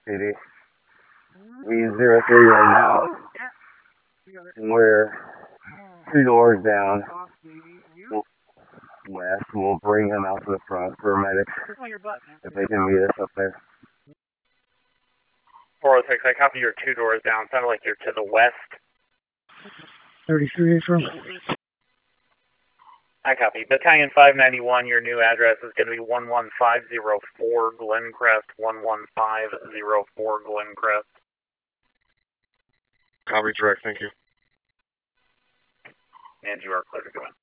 City. V03 right now. And we're 2 doors down west. We'll bring him out to the front for medics if they can meet us up there. 406, I copy your 2 doors down. Sounded like you're to the west. 33 from. I copy. Battalion 591, your new address is going to be 11504 Glencrest, 11504 Glencrest. Copy, direct, thank you. And you are clear to go in.